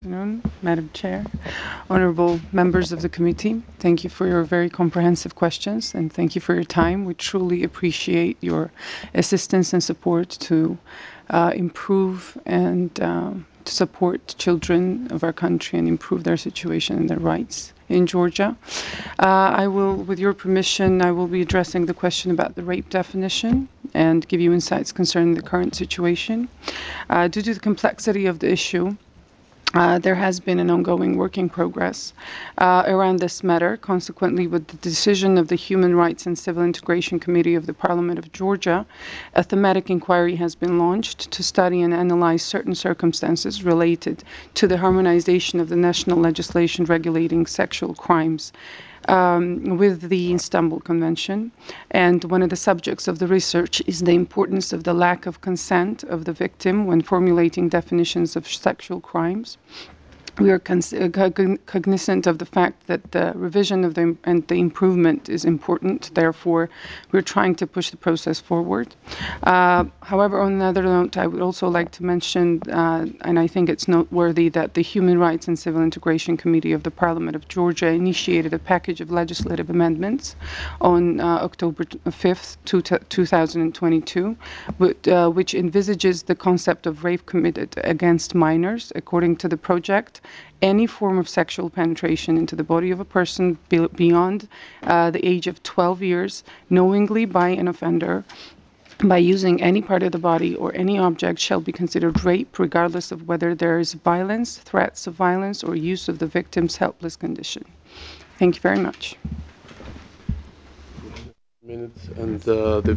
Afternoon, Madam Chair, honorable members of the committee. Thank you for your very comprehensive questions and thank you for your time. We truly appreciate your assistance and support to improve and to support children of our country and improve their situation and their rights in Georgia. With your permission, I will be addressing the question about the rape definition and give you insights concerning the current situation. Due to the complexity of the issue, there has been an ongoing work in progress around this matter. Consequently, with the decision of the Human Rights and Civil Integration Committee of the Parliament of Georgia, a thematic inquiry has been launched to study and analyze certain circumstances related to the harmonization of the national legislation regulating sexual crimes with the Istanbul Convention. And one of the subjects of the research is the importance of the lack of consent of the victim when formulating definitions of sexual crimes. We are cognizant of the fact that the revision of and the improvement is important. Therefore, we're trying to push the process forward. However, on another note, I would also like to mention, and I think it's noteworthy, that the Human Rights and Civil Integration Committee of the Parliament of Georgia initiated a package of legislative amendments on October 5th, 2022, which envisages the concept of rape committed against minors. According to the project, any form of sexual penetration into the body of a person beyond the age of 12 years, knowingly by an offender, by using any part of the body or any object, shall be considered rape, regardless of whether there is violence, threats of violence, or use of the victim's helpless condition. Thank you very much. Minutes and the